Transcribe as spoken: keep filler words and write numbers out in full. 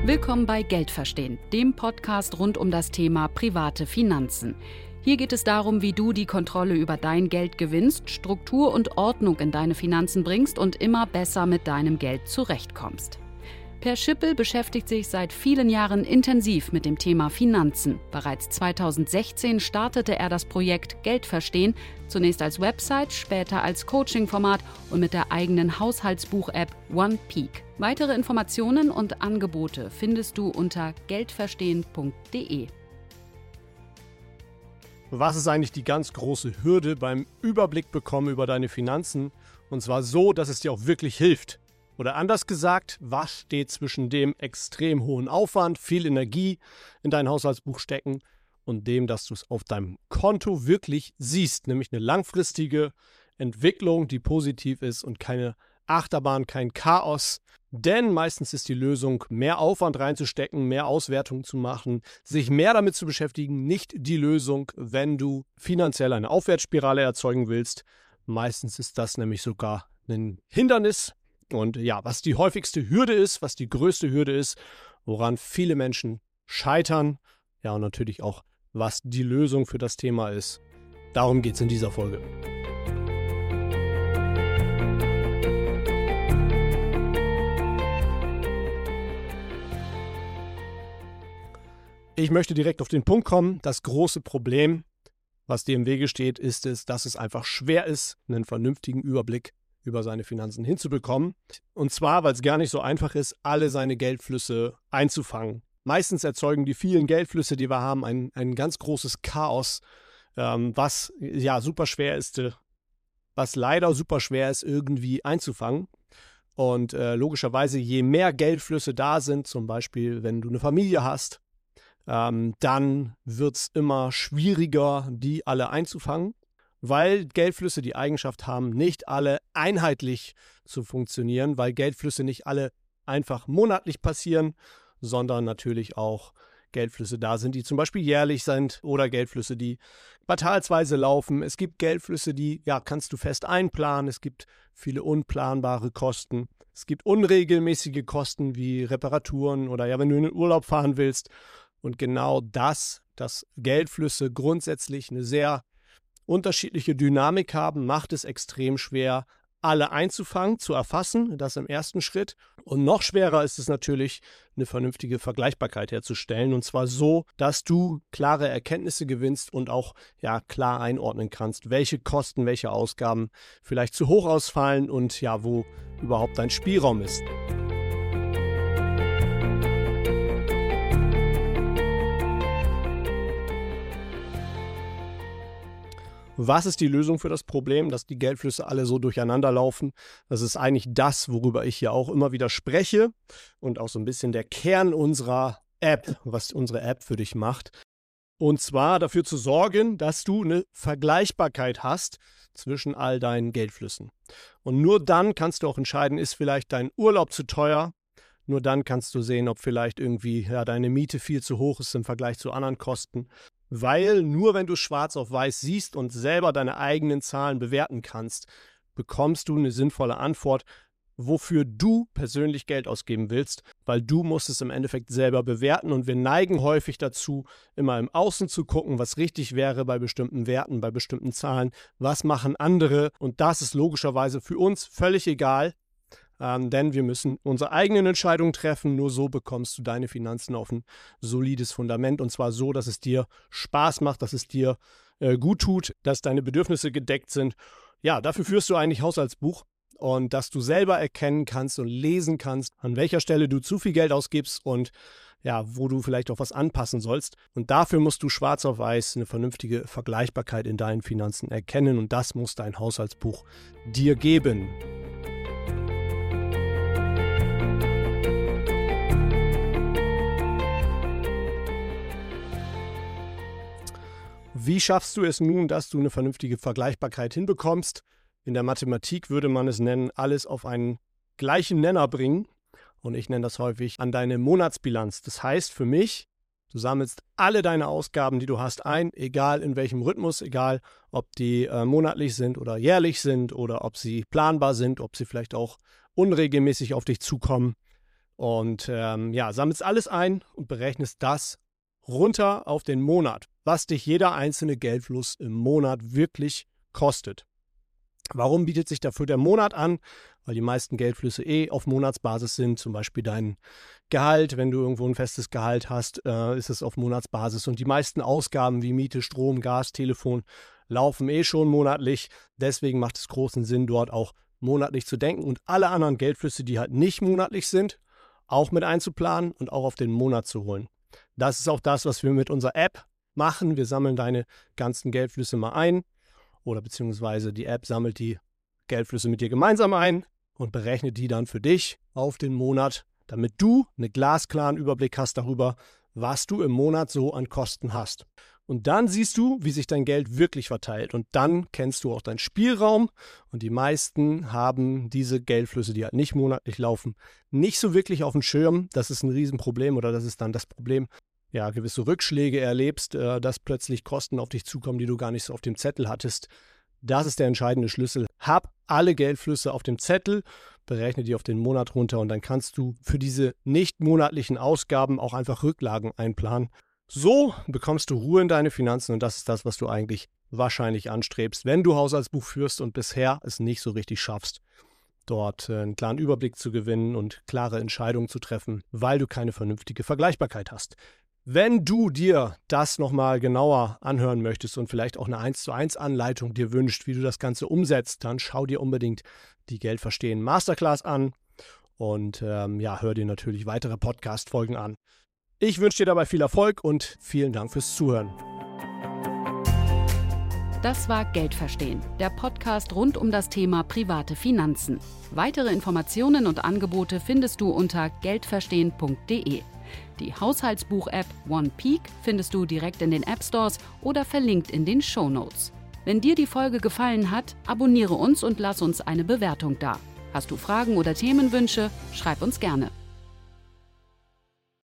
Willkommen bei Geld verstehen, dem Podcast rund um das Thema private Finanzen. Hier geht es darum, wie du die Kontrolle über dein Geld gewinnst, Struktur und Ordnung in deine Finanzen bringst und immer besser mit deinem Geld zurechtkommst. Per Schippel beschäftigt sich seit vielen Jahren intensiv mit dem Thema Finanzen. Bereits zweitausendsechzehn startete er das Projekt Geld verstehen, zunächst als Website, später als Coaching-Format und mit der eigenen Haushaltsbuch-App OnePeak. Weitere Informationen und Angebote findest du unter geldverstehen punkt de. Was ist eigentlich die ganz große Hürde beim Überblick bekommen über deine Finanzen? Und zwar so, dass es dir auch wirklich hilft. Oder anders gesagt, was steht zwischen dem extrem hohen Aufwand, viel Energie in dein Haushaltsbuch stecken und dem, dass du es auf deinem Konto wirklich siehst, nämlich eine langfristige Entwicklung, die positiv ist und keine Achterbahn, kein Chaos. Denn meistens ist die Lösung, mehr Aufwand reinzustecken, mehr Auswertungen zu machen, sich mehr damit zu beschäftigen, nicht die Lösung, wenn du finanziell eine Aufwärtsspirale erzeugen willst. Meistens ist das nämlich sogar ein Hindernis. Und ja, was die häufigste Hürde ist, was die größte Hürde ist, woran viele Menschen scheitern, ja und natürlich auch, was die Lösung für das Thema ist. Darum geht es in dieser Folge. Ich möchte direkt auf den Punkt kommen. Das große Problem, was dir im Wege steht, ist es, dass es einfach schwer ist, einen vernünftigen Überblick über seine Finanzen hinzubekommen. Und zwar, weil es gar nicht so einfach ist, alle seine Geldflüsse einzufangen. Meistens erzeugen die vielen Geldflüsse, die wir haben, ein, ein ganz großes Chaos, ähm, was ja super schwer ist, äh, was leider super schwer ist, irgendwie einzufangen. Und äh, logischerweise, je mehr Geldflüsse da sind, zum Beispiel, wenn du eine Familie hast, ähm, dann wird es immer schwieriger, die alle einzufangen. Weil Geldflüsse die Eigenschaft haben, nicht alle einheitlich zu funktionieren, weil Geldflüsse nicht alle einfach monatlich passieren, sondern natürlich auch Geldflüsse da sind, die zum Beispiel jährlich sind oder Geldflüsse, die quartalsweise laufen. Es gibt Geldflüsse, die ja kannst du fest einplanen. Es gibt viele unplanbare Kosten. Es gibt unregelmäßige Kosten wie Reparaturen oder ja, wenn du in den Urlaub fahren willst. Und genau das, dass Geldflüsse grundsätzlich eine sehr unterschiedliche Dynamik haben, macht es extrem schwer, alle einzufangen, zu erfassen, das im ersten Schritt. Und noch schwerer ist es natürlich, eine vernünftige Vergleichbarkeit herzustellen. Und zwar so, dass du klare Erkenntnisse gewinnst und auch ja klar einordnen kannst, welche Kosten, welche Ausgaben vielleicht zu hoch ausfallen und ja, wo überhaupt dein Spielraum ist. Was ist die Lösung für das Problem, dass die Geldflüsse alle so durcheinander laufen? Das ist eigentlich das, worüber ich hier auch immer wieder spreche und auch so ein bisschen der Kern unserer App, was unsere App für dich macht. Und zwar dafür zu sorgen, dass du eine Vergleichbarkeit hast zwischen all deinen Geldflüssen. Und nur dann kannst du auch entscheiden, ist vielleicht dein Urlaub zu teuer? Nur dann kannst du sehen, ob vielleicht irgendwie ja, deine Miete viel zu hoch ist im Vergleich zu anderen Kosten. Weil nur wenn du schwarz auf weiß siehst und selber deine eigenen Zahlen bewerten kannst, bekommst du eine sinnvolle Antwort, wofür du persönlich Geld ausgeben willst, weil du musst es im Endeffekt selber bewerten und wir neigen häufig dazu, immer im Außen zu gucken, was richtig wäre bei bestimmten Werten, bei bestimmten Zahlen, was machen andere und das ist logischerweise für uns völlig egal. Ähm, denn wir müssen unsere eigenen Entscheidungen treffen. Nur so bekommst du deine Finanzen auf ein solides Fundament. Und zwar so, dass es dir Spaß macht, dass es dir äh, gut tut, dass deine Bedürfnisse gedeckt sind. Ja, dafür führst du eigentlich Haushaltsbuch. Und dass du selber erkennen kannst und lesen kannst, an welcher Stelle du zu viel Geld ausgibst und ja, wo du vielleicht auch was anpassen sollst. Und dafür musst du schwarz auf weiß eine vernünftige Vergleichbarkeit in deinen Finanzen erkennen. Und das muss dein Haushaltsbuch dir geben. Wie schaffst du es nun, dass du eine vernünftige Vergleichbarkeit hinbekommst? In der Mathematik würde man es nennen, alles auf einen gleichen Nenner bringen. Und ich nenne das häufig an deine Monatsbilanz. Das heißt für mich, du sammelst alle deine Ausgaben, die du hast, ein, egal in welchem Rhythmus, egal ob die äh, monatlich sind oder jährlich sind oder ob sie planbar sind, ob sie vielleicht auch unregelmäßig auf dich zukommen. Und ähm, ja, sammelst alles ein und berechnest das runter auf den Monat, was dich jeder einzelne Geldfluss im Monat wirklich kostet. Warum bietet sich dafür der Monat an? Weil die meisten Geldflüsse eh auf Monatsbasis sind, zum Beispiel dein Gehalt. Wenn du irgendwo ein festes Gehalt hast, äh, ist es auf Monatsbasis. Und die meisten Ausgaben wie Miete, Strom, Gas, Telefon laufen eh schon monatlich. Deswegen macht es großen Sinn, dort auch monatlich zu denken und alle anderen Geldflüsse, die halt nicht monatlich sind, auch mit einzuplanen und auch auf den Monat zu holen. Das ist auch das, was wir mit unserer App machen. Wir sammeln deine ganzen Geldflüsse mal ein. Oder beziehungsweise die App sammelt die Geldflüsse mit dir gemeinsam ein und berechnet die dann für dich auf den Monat, damit du einen glasklaren Überblick hast darüber, was du im Monat so an Kosten hast. Und dann siehst du, wie sich dein Geld wirklich verteilt. Und dann kennst du auch deinen Spielraum. Und die meisten haben diese Geldflüsse, die halt nicht monatlich laufen, nicht so wirklich auf dem Schirm. Das ist ein Riesenproblem oder das ist dann das Problem, ja, gewisse Rückschläge erlebst, äh, dass plötzlich Kosten auf dich zukommen, die du gar nicht so auf dem Zettel hattest. Das ist der entscheidende Schlüssel. Hab alle Geldflüsse auf dem Zettel, berechne die auf den Monat runter und dann kannst du für diese nicht monatlichen Ausgaben auch einfach Rücklagen einplanen. So bekommst du Ruhe in deine Finanzen und das ist das, was du eigentlich wahrscheinlich anstrebst, wenn du Haushaltsbuch führst und bisher es nicht so richtig schaffst, dort einen klaren Überblick zu gewinnen und klare Entscheidungen zu treffen, weil du keine vernünftige Vergleichbarkeit hast. Wenn du dir das nochmal genauer anhören möchtest und vielleicht auch eine eins zu eins Anleitung dir wünscht, wie du das Ganze umsetzt, dann schau dir unbedingt die Geldverstehen Masterclass an und ähm, ja, hör dir natürlich weitere Podcast-Folgen an. Ich wünsche dir dabei viel Erfolg und vielen Dank fürs Zuhören. Das war Geldverstehen, der Podcast rund um das Thema private Finanzen. Weitere Informationen und Angebote findest du unter geldverstehen punkt de. Die Haushaltsbuch-App OnePeak findest du direkt in den App Stores oder verlinkt in den Shownotes. Wenn dir die Folge gefallen hat, abonniere uns und lass uns eine Bewertung da. Hast du Fragen oder Themenwünsche? Schreib uns gerne.